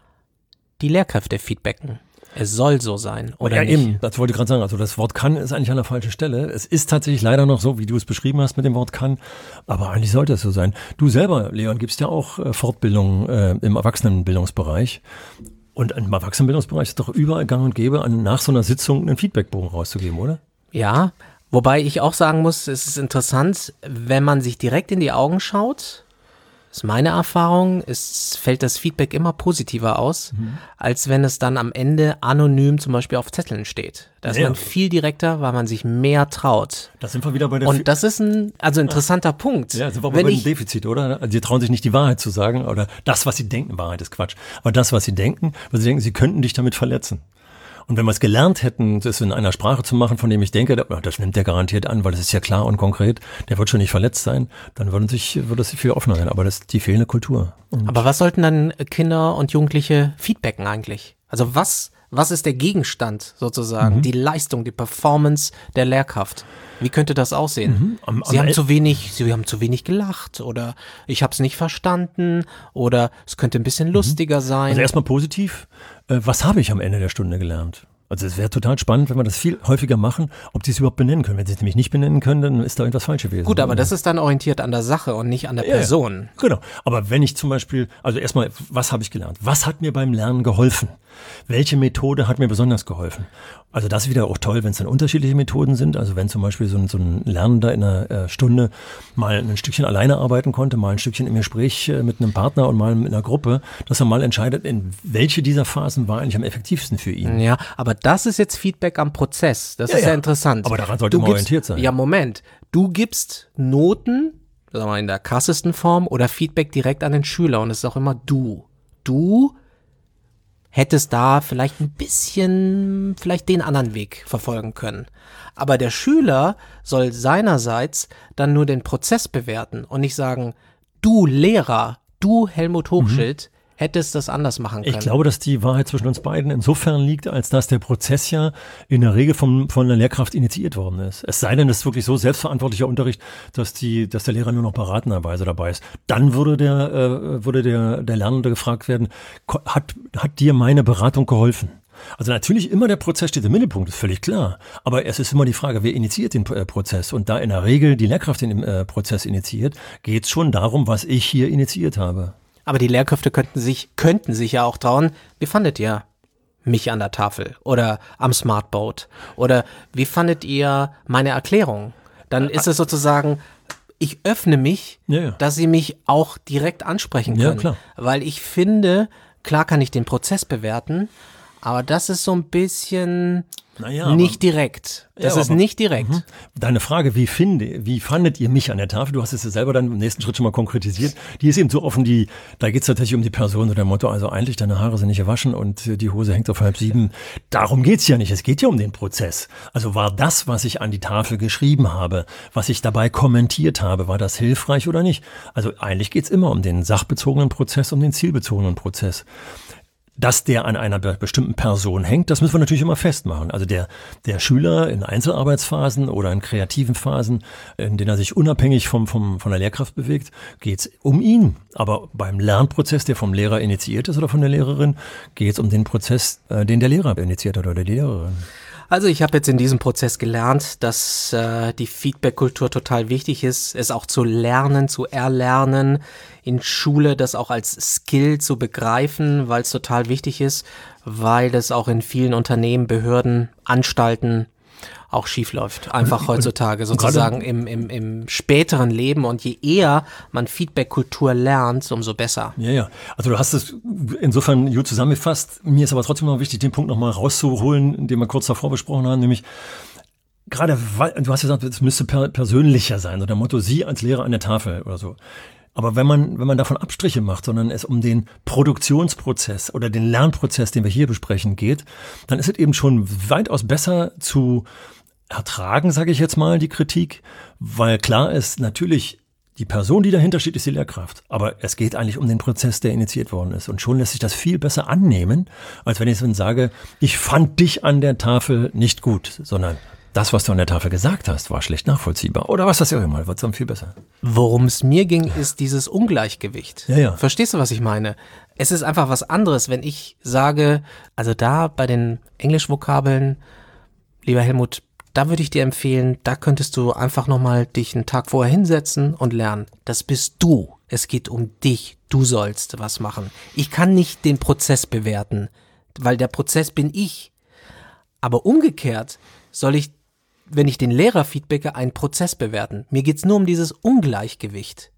die Lehrkräfte feedbacken. Es soll so sein, oder ja, nicht? Eben, das wollte ich gerade sagen. Also das Wort kann ist eigentlich an der falschen Stelle. Es ist tatsächlich leider noch so, wie du es beschrieben hast mit dem Wort kann. Aber eigentlich sollte es so sein. Du selber, Leon, gibst ja auch äh, Fortbildung äh, im Erwachsenenbildungsbereich. Und im Erwachsenenbildungsbereich ist doch überall gang und gäbe, an, nach so einer Sitzung einen Feedbackbogen rauszugeben, oder? Ja, Wobei ich auch sagen muss, es ist interessant, wenn man sich direkt in die Augen schaut, ist meine Erfahrung, es fällt das Feedback immer positiver aus, mhm. als wenn es dann am Ende anonym zum Beispiel auf Zetteln steht. Da ist ja. man viel direkter, weil man sich mehr traut. Da sind wir wieder bei der Und das ist ein also interessanter ja. Punkt. Ja, sind wir wenn bei ich, dem Defizit, oder? Also die trauen sich nicht die Wahrheit zu sagen oder das, was sie denken, Wahrheit ist Quatsch. Aber das, was sie denken, weil sie denken, sie könnten dich damit verletzen. Und wenn wir es gelernt hätten, das in einer Sprache zu machen, von dem ich denke, das nimmt der garantiert an, weil das ist ja klar und konkret, der wird schon nicht verletzt sein, dann würde sich, würde es viel offener sein. Aber das ist die fehlende Kultur. Und aber was sollten dann Kinder und Jugendliche feedbacken eigentlich? Also was, was ist der Gegenstand sozusagen, mhm. die Leistung, die Performance der Lehrkraft? Wie könnte das aussehen? Mhm. Am, Sie am haben zu wenig, Sie haben zu wenig gelacht oder ich habe es nicht verstanden oder es könnte ein bisschen lustiger sein. Also erstmal positiv, äh, was habe ich am Ende der Stunde gelernt? Also es wäre total spannend, wenn wir das viel häufiger machen, ob die es überhaupt benennen können. Wenn sie es nämlich nicht benennen können, dann ist da irgendwas falsch gewesen. Gut, aber das ist dann orientiert an der Sache und nicht an der ja, Person. Ja. Genau, aber wenn ich zum Beispiel, also erstmal, was habe ich gelernt? Was hat mir beim Lernen geholfen? Welche Methode hat mir besonders geholfen? Also das ist wieder auch toll, wenn es dann unterschiedliche Methoden sind. Also wenn zum Beispiel so ein, so ein Lernender in einer äh, Stunde mal ein Stückchen alleine arbeiten konnte, mal ein Stückchen im Gespräch äh, mit einem Partner und mal mit einer Gruppe, dass er mal entscheidet, in welche dieser Phasen war eigentlich am effektivsten für ihn. Ja, aber das ist jetzt Feedback am Prozess. Das ja, ist ja, ja interessant. Aber daran sollte du man gibst, orientiert sein. Ja, Moment. Du gibst Noten, sagen wir mal in der krassesten Form, oder Feedback direkt an den Schüler und es ist auch immer du. Du hättest da vielleicht ein bisschen, vielleicht den anderen Weg verfolgen können. Aber der Schüler soll seinerseits dann nur den Prozess bewerten und nicht sagen, du Lehrer, du Helmut Hochschild, mhm. hättest das anders machen können. Ich glaube, dass die Wahrheit zwischen uns beiden insofern liegt, als dass der Prozess ja in der Regel vom, von der Lehrkraft initiiert worden ist. Es sei denn, es ist wirklich so selbstverantwortlicher Unterricht, dass die, dass der Lehrer nur noch beratenderweise dabei ist. Dann würde der, äh, würde der, der Lernende gefragt werden, hat, hat dir meine Beratung geholfen? Also natürlich immer der Prozess steht im Mittelpunkt, ist völlig klar. Aber es ist immer die Frage, wer initiiert den äh, Prozess? Und da in der Regel die Lehrkraft den äh, Prozess initiiert, geht es schon darum, was ich hier initiiert habe. Aber die Lehrkräfte könnten sich, könnten sich ja auch trauen, wie fandet ihr mich an der Tafel oder am Smartboard? Oder wie fandet ihr meine Erklärung? Dann ist es sozusagen, ich öffne mich, ja, ja. dass sie mich auch direkt ansprechen können. Ja, klar. Weil ich finde, klar kann ich den Prozess bewerten, aber das ist so ein bisschen naja, nicht aber, direkt. Das ja, ist aber, nicht direkt. Mhm. Deine Frage, wie finde, wie fandet ihr mich an der Tafel? Du hast es ja selber dann im nächsten Schritt schon mal konkretisiert. Die ist eben so offen, die, da geht es tatsächlich um die Person oder der Motto, also eigentlich deine Haare sind nicht gewaschen und die Hose hängt auf halb sieben. Darum geht's ja nicht. Es geht ja um den Prozess. Also war das, was ich an die Tafel geschrieben habe, was ich dabei kommentiert habe, war das hilfreich oder nicht? Also eigentlich geht's immer um den sachbezogenen Prozess, um den zielbezogenen Prozess. Dass der an einer bestimmten Person hängt, das müssen wir natürlich immer festmachen. Also der, der Schüler in Einzelarbeitsphasen oder in kreativen Phasen, in denen er sich unabhängig vom, vom, von der Lehrkraft bewegt, geht es um ihn. Aber beim Lernprozess, der vom Lehrer initiiert ist oder von der Lehrerin, geht es um den Prozess, äh, den der Lehrer initiiert hat oder die Lehrerin. Also ich habe jetzt in diesem Prozess gelernt, dass äh, die Feedback-Kultur total wichtig ist, es auch zu lernen, zu erlernen, in Schule das auch als Skill zu begreifen, weil es total wichtig ist, weil das auch in vielen Unternehmen, Behörden, Anstalten auch schief läuft, einfach heutzutage sozusagen im, im, im späteren Leben, und je eher man Feedback-Kultur lernt, umso besser. Ja, ja, also du hast es insofern gut zusammengefasst. Mir ist aber trotzdem noch wichtig, den Punkt nochmal rauszuholen, den wir kurz davor besprochen haben, nämlich gerade, weil, du hast gesagt, es müsste per, persönlicher sein, so der Motto, Sie als Lehrer an der Tafel oder so. Aber wenn man, wenn man davon Abstriche macht, sondern es um den Produktionsprozess oder den Lernprozess, den wir hier besprechen, geht, dann ist es eben schon weitaus besser zu ertragen, sage ich jetzt mal, die Kritik, weil klar ist, natürlich, die Person, die dahinter steht, ist die Lehrkraft. Aber es geht eigentlich um den Prozess, der initiiert worden ist. Und schon lässt sich das viel besser annehmen, als wenn ich dann sage, ich fand dich an der Tafel nicht gut, sondern das, was du an der Tafel gesagt hast, war schlecht nachvollziehbar. Oder was das ja immer, wird es dann viel besser. Worum es mir ging, ist dieses Ungleichgewicht. Ja, ja. Verstehst du, was ich meine? Es ist einfach was anderes, wenn ich sage, also da bei den Englischvokabeln, lieber Helmut, da würde ich dir empfehlen, da könntest du einfach nochmal dich einen Tag vorher hinsetzen und lernen. Das bist du. Es geht um dich. Du sollst was machen. Ich kann nicht den Prozess bewerten, weil der Prozess bin ich. Aber umgekehrt soll ich wenn ich den Lehrer feedbacke, einen Prozess bewerten. Mir geht's nur um dieses Ungleichgewicht.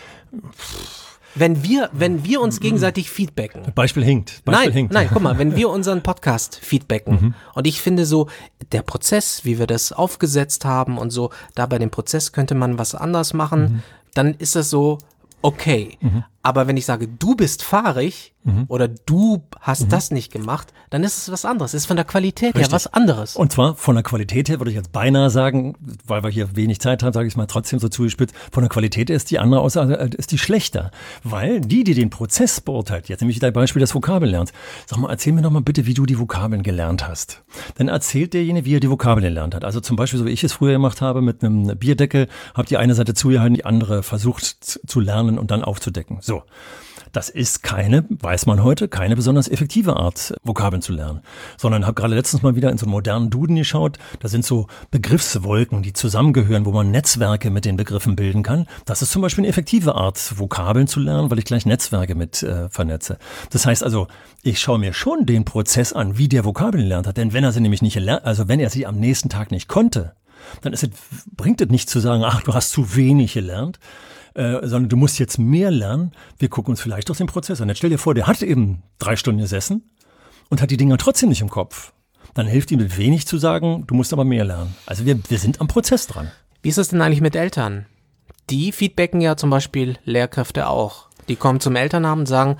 Wenn wir, wenn wir uns gegenseitig feedbacken. Beispiel hinkt. Beispiel nein, hinkt. nein, guck mal, wenn wir unseren Podcast feedbacken Mhm. und ich finde so, der Prozess, wie wir das aufgesetzt haben und so, da bei dem Prozess könnte man was anders machen, Mhm. dann ist das so okay. Mhm. Aber wenn ich sage, du bist fahrig Mhm. oder du hast Mhm. das nicht gemacht, dann ist es was anderes. Es ist von der Qualität Richtig. her was anderes. Und zwar von der Qualität her würde ich jetzt beinahe sagen, weil wir hier wenig Zeit haben, sage ich es mal trotzdem so zugespitzt, von der Qualität her ist die andere Aussage, äh, ist die schlechter. Weil die, die den Prozess beurteilt, jetzt nämlich dein Beispiel des Vokabellernens, sag mal, erzähl mir doch mal bitte, wie du die Vokabeln gelernt hast. Dann erzählt derjenige, wie er die Vokabeln gelernt hat. Also zum Beispiel, so wie ich es früher gemacht habe, mit einem Bierdeckel, habe die eine Seite zugehalten, die andere versucht zu lernen und dann aufzudecken. So. Das ist keine, weiß man heute, keine besonders effektive Art, Vokabeln zu lernen. Sondern habe gerade letztens mal wieder in so einen modernen Duden geschaut. Da sind so Begriffswolken, die zusammengehören, wo man Netzwerke mit den Begriffen bilden kann. Das ist zum Beispiel eine effektive Art, Vokabeln zu lernen, weil ich gleich Netzwerke mit äh, vernetze. Das heißt also, ich schaue mir schon den Prozess an, wie der Vokabeln gelernt hat. Denn wenn er sie nämlich nicht gelernt, also wenn er sie am nächsten Tag nicht konnte, dann ist es, bringt es nicht zu sagen, ach, du hast zu wenig gelernt. Äh, sondern du musst jetzt mehr lernen. Wir gucken uns vielleicht doch den Prozess an. Jetzt stell dir vor, der hat eben drei Stunden gesessen und hat die Dinger trotzdem nicht im Kopf. Dann hilft ihm mit wenig zu sagen, du musst aber mehr lernen. Also wir, wir sind am Prozess dran. Wie ist es denn eigentlich mit Eltern? Die feedbacken ja zum Beispiel Lehrkräfte auch. Die kommen zum Elternabend und sagen,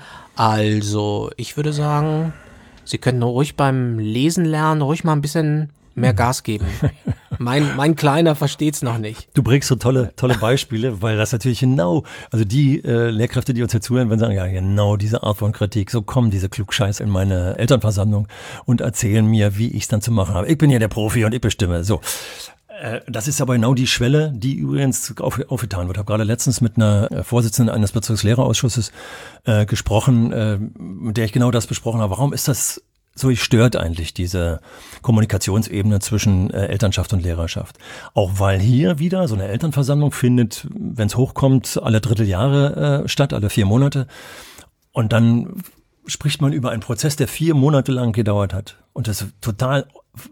also ich würde sagen, Sie könnten ruhig beim Lesen lernen, ruhig mal ein bisschen mehr Gas geben. Mein, mein Kleiner versteht's noch nicht. Du bringst so tolle, tolle Beispiele, weil das natürlich genau, also die äh, Lehrkräfte, die uns hier zuhören, werden sagen, ja genau diese Art von Kritik, so kommen diese Klugscheiß in meine Elternversammlung und erzählen mir, wie ich es dann zu machen habe. Ich bin ja der Profi und ich bestimme. So. Äh, das ist aber genau die Schwelle, die übrigens auf, aufgetan wird. Ich habe gerade letztens mit einer Vorsitzenden eines Bezirkslehrerausschusses äh, gesprochen, äh, mit der ich genau das besprochen habe. Warum ist das so stört eigentlich diese Kommunikationsebene zwischen äh, Elternschaft und Lehrerschaft. Auch weil hier wieder so eine Elternversammlung findet, wenn es hochkommt, alle Dritteljahre äh, statt, alle vier Monate. Und dann spricht man über einen Prozess, der vier Monate lang gedauert hat. Und das ist total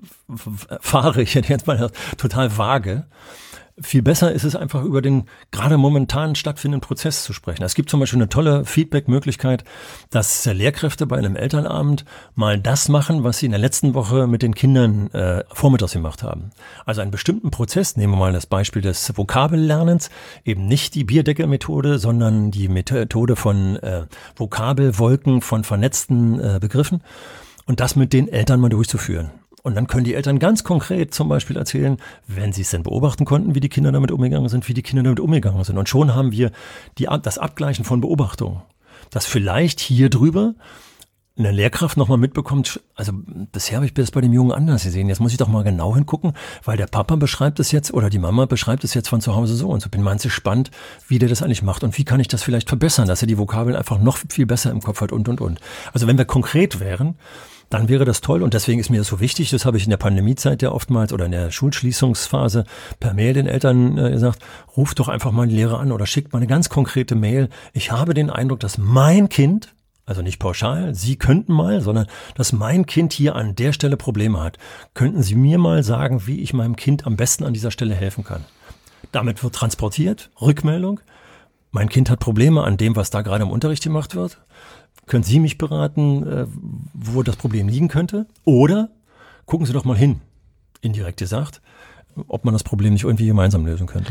fahrig, jetzt mal total vage. Viel besser ist es einfach, über den gerade momentan stattfindenden Prozess zu sprechen. Es gibt zum Beispiel eine tolle Feedback-Möglichkeit, dass Lehrkräfte bei einem Elternabend mal das machen, was sie in der letzten Woche mit den Kindern äh, vormittags gemacht haben. Also einen bestimmten Prozess, nehmen wir mal das Beispiel des Vokabellernens, eben nicht die Bierdeckel-Methode, sondern die Methode von äh, Vokabelwolken, von vernetzten äh, Begriffen und das mit den Eltern mal durchzuführen. Und dann können die Eltern ganz konkret zum Beispiel erzählen, wenn sie es denn beobachten konnten, wie die Kinder damit umgegangen sind, wie die Kinder damit umgegangen sind. Und schon haben wir die, das Abgleichen von Beobachtungen. Dass vielleicht hier drüber eine Lehrkraft nochmal mitbekommt, also bisher habe ich das bei dem Jungen anders gesehen, jetzt muss ich doch mal genau hingucken, weil der Papa beschreibt es jetzt oder die Mama beschreibt es jetzt von zu Hause so und so. Bin manchmal gespannt, wie der das eigentlich macht und wie kann ich das vielleicht verbessern, dass er die Vokabeln einfach noch viel besser im Kopf hat und, und, und. Also wenn wir konkret wären, dann wäre das toll und deswegen ist mir das so wichtig, das habe ich in der Pandemiezeit ja oftmals oder in der Schulschließungsphase per Mail den Eltern äh, gesagt, ruft doch einfach mal den Lehrer an oder schickt mal eine ganz konkrete Mail. Ich habe den Eindruck, dass mein Kind, also nicht pauschal, Sie könnten mal, sondern dass mein Kind hier an der Stelle Probleme hat. Könnten Sie mir mal sagen, wie ich meinem Kind am besten an dieser Stelle helfen kann? Damit wird transportiert, Rückmeldung. Mein Kind hat Probleme an dem, was da gerade im Unterricht gemacht wird. Können Sie mich beraten, wo das Problem liegen könnte? Oder gucken Sie doch mal hin, indirekt gesagt, ob man das Problem nicht irgendwie gemeinsam lösen könnte.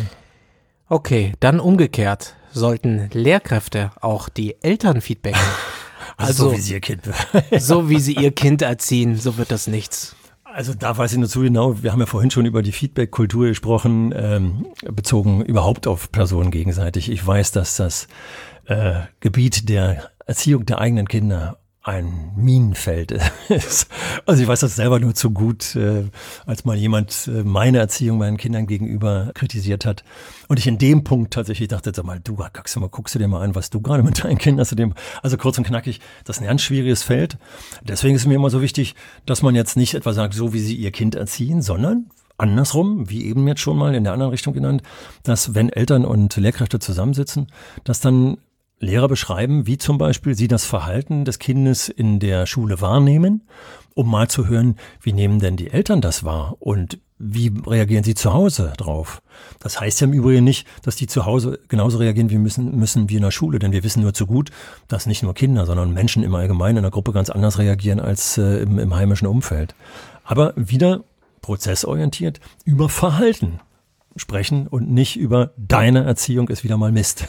Okay, dann umgekehrt. Sollten Lehrkräfte auch die Eltern feedbacken? Also, also so wie sie ihr Kind so wie sie ihr Kind erziehen, so wird das nichts. Also da weiß ich nur zu genau, wir haben ja vorhin schon über die Feedback-Kultur gesprochen, ähm, bezogen überhaupt auf Personen gegenseitig. Ich weiß, dass das äh, Gebiet der Erziehung der eigenen Kinder ein Minenfeld ist. Also ich weiß das selber nur zu gut, äh, als mal jemand äh, meine Erziehung meinen Kindern gegenüber kritisiert hat. Und ich in dem Punkt tatsächlich dachte, sag mal, du guckst, mal, guckst du dir mal an, was du gerade mit deinen Kindern hast. Du dem, also kurz und knackig, das ist ein ganz schwieriges Feld. Deswegen ist mir immer so wichtig, dass man jetzt nicht etwa sagt, so wie sie ihr Kind erziehen, sondern andersrum, wie eben jetzt schon mal in der anderen Richtung genannt, dass wenn Eltern und Lehrkräfte zusammensitzen, dass dann Lehrer beschreiben, wie zum Beispiel sie das Verhalten des Kindes in der Schule wahrnehmen, um mal zu hören, wie nehmen denn die Eltern das wahr und wie reagieren sie zu Hause drauf. Das heißt ja im Übrigen nicht, dass die zu Hause genauso reagieren wie müssen, müssen wie in der Schule, denn wir wissen nur zu gut, dass nicht nur Kinder, sondern Menschen im Allgemeinen in der Gruppe ganz anders reagieren als äh, im, im heimischen Umfeld. Aber wieder prozessorientiert über Verhalten sprechen und nicht über deine Erziehung ist wieder mal Mist.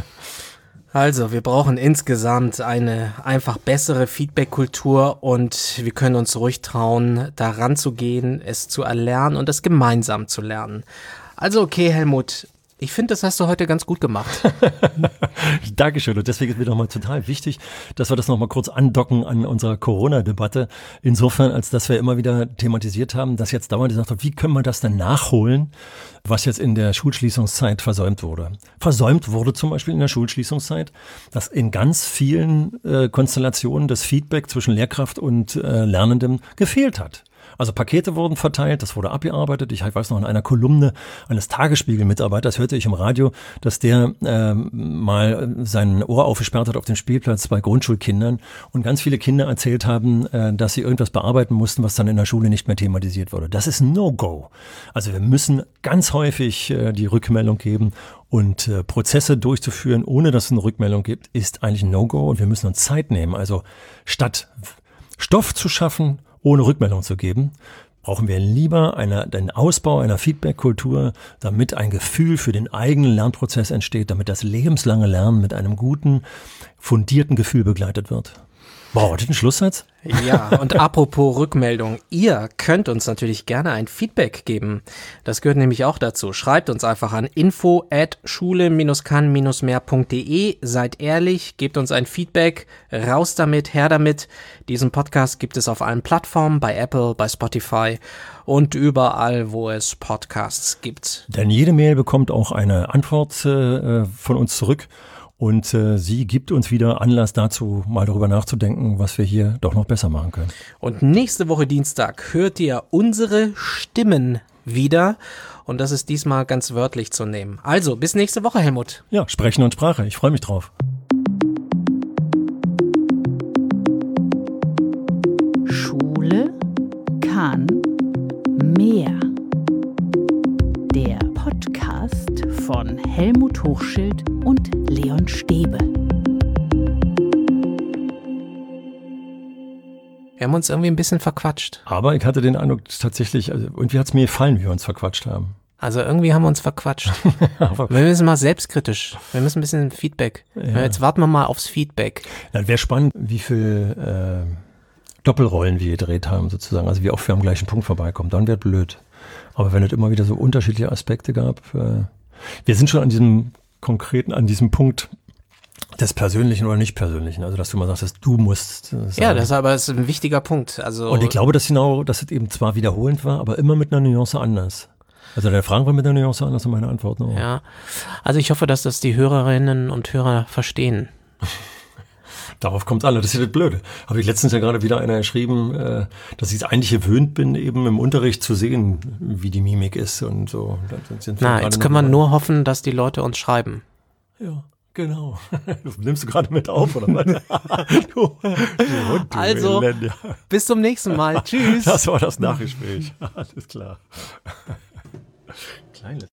Also, wir brauchen insgesamt eine einfach bessere Feedback-Kultur und wir können uns ruhig trauen, daran zu gehen, es zu erlernen und es gemeinsam zu lernen. Also okay, Helmut, ich finde, das hast du heute ganz gut gemacht. Dankeschön. Und deswegen ist mir nochmal total wichtig, dass wir das nochmal kurz andocken an unserer Corona-Debatte. Insofern, als dass wir immer wieder thematisiert haben, dass jetzt dauernd gesagt wird, wie können wir das denn nachholen, was jetzt in der Schulschließungszeit versäumt wurde. Versäumt wurde zum Beispiel in der Schulschließungszeit, dass in ganz vielen äh, Konstellationen das Feedback zwischen Lehrkraft und äh, Lernendem gefehlt hat. Also Pakete wurden verteilt, das wurde abgearbeitet. Ich weiß noch, in einer Kolumne eines Tagesspiegel-Mitarbeiters hörte ich im Radio, dass der äh, mal sein Ohr aufgesperrt hat auf dem Spielplatz bei Grundschulkindern und ganz viele Kinder erzählt haben, äh, dass sie irgendwas bearbeiten mussten, was dann in der Schule nicht mehr thematisiert wurde. Das ist ein No-Go. Also wir müssen ganz häufig äh, die Rückmeldung geben und äh, Prozesse durchzuführen, ohne dass es eine Rückmeldung gibt, ist eigentlich ein No-Go und wir müssen uns Zeit nehmen. Also statt Stoff zu schaffen, ohne Rückmeldung zu geben, brauchen wir lieber eine, den Ausbau einer Feedback-Kultur, damit ein Gefühl für den eigenen Lernprozess entsteht, damit das lebenslange Lernen mit einem guten, fundierten Gefühl begleitet wird. Wow, das ist ein Schlusssatz? Ja, und apropos Rückmeldung, ihr könnt uns natürlich gerne ein Feedback geben. Das gehört nämlich auch dazu. Schreibt uns einfach an info at schule kann mehr punkt de. Seid ehrlich, gebt uns ein Feedback, raus damit, her damit. Diesen Podcast gibt es auf allen Plattformen, bei Apple, bei Spotify und überall, wo es Podcasts gibt. Denn jede Mail bekommt auch eine Antwort äh, von uns zurück. Und äh, sie gibt uns wieder Anlass dazu, mal darüber nachzudenken, was wir hier doch noch besser machen können. Und nächste Woche Dienstag hört ihr unsere Stimmen wieder. Und das ist diesmal ganz wörtlich zu nehmen. Also, bis nächste Woche, Helmut. Ja, Sprechen und Sprache. Ich freue mich drauf. Schule kann mehr. Der Podcast von Helmut Hochschild und Leon Stäbe. Wir haben uns irgendwie ein bisschen verquatscht. Aber ich hatte den Eindruck, tatsächlich, also irgendwie hat es mir gefallen, wie wir uns verquatscht haben. Also irgendwie haben wir uns verquatscht. Wir müssen mal selbstkritisch. Wir müssen ein bisschen Feedback. Ja. Jetzt warten wir mal aufs Feedback. Dann wäre spannend, wie viel äh, Doppelrollen wir gedreht haben sozusagen. Also wie oft wir am gleichen Punkt vorbeikommen. Dann wäre blöd. Aber wenn es immer wieder so unterschiedliche Aspekte gab. Äh, wir sind schon an diesem konkreten, an diesem Punkt des Persönlichen oder nicht Persönlichen. Also dass du mal sagst, dass du musst sagen. Ja, das ist aber das ist ein wichtiger Punkt. Also und ich glaube, dass genau, dass es eben zwar wiederholend war, aber immer mit einer Nuance anders. Also der Fragen war mit einer Nuance anders und meine Antworten auch. Ja, also ich hoffe, dass das die Hörerinnen und Hörer verstehen. Darauf kommt es an. Das ist ja das Blöde. Habe ich letztens ja gerade wieder einer geschrieben, äh, dass ich es eigentlich gewöhnt bin, eben im Unterricht zu sehen, wie die Mimik ist und so. Dann sind wir Na, jetzt können wir nur hoffen, dass die Leute uns schreiben. Ja, genau. Das nimmst du gerade mit auf, oder was? du, du Hund, du also, Elend, ja. Bis zum nächsten Mal. Tschüss. Das war das Nachgespräch. Alles klar. Kleines.